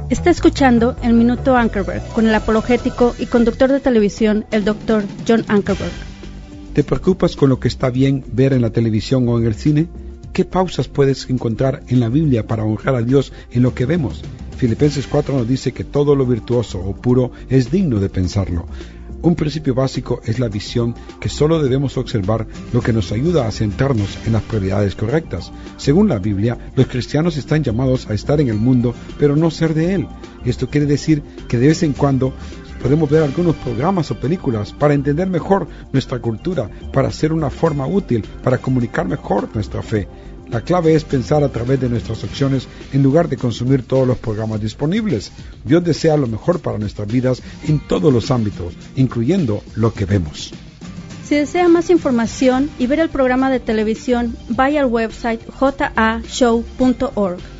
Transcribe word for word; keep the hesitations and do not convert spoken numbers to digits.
Está escuchando el Minuto Ankerberg con el apologético y conductor de televisión, el doctor John Ankerberg. ¿Te preocupas con lo que está bien ver en la televisión o en el cine? ¿Qué pausas puedes encontrar en la Biblia para honrar a Dios en lo que vemos? Filipenses cuatro nos dice que todo lo virtuoso o puro es digno de pensarlo. Un principio básico es la visión, que solo debemos observar lo que nos ayuda a centrarnos en las prioridades correctas. Según la Biblia, los cristianos están llamados a estar en el mundo, pero no ser de él. Esto quiere decir que de vez en cuando podemos ver algunos programas o películas para entender mejor nuestra cultura, para ser una forma útil, para comunicar mejor nuestra fe. La clave es pensar a través de nuestras acciones en lugar de consumir todos los programas disponibles. Dios desea lo mejor para nuestras vidas en todos los ámbitos, incluyendo lo que vemos. Si desea más información y ver el programa de televisión, vaya al website j a show punto org.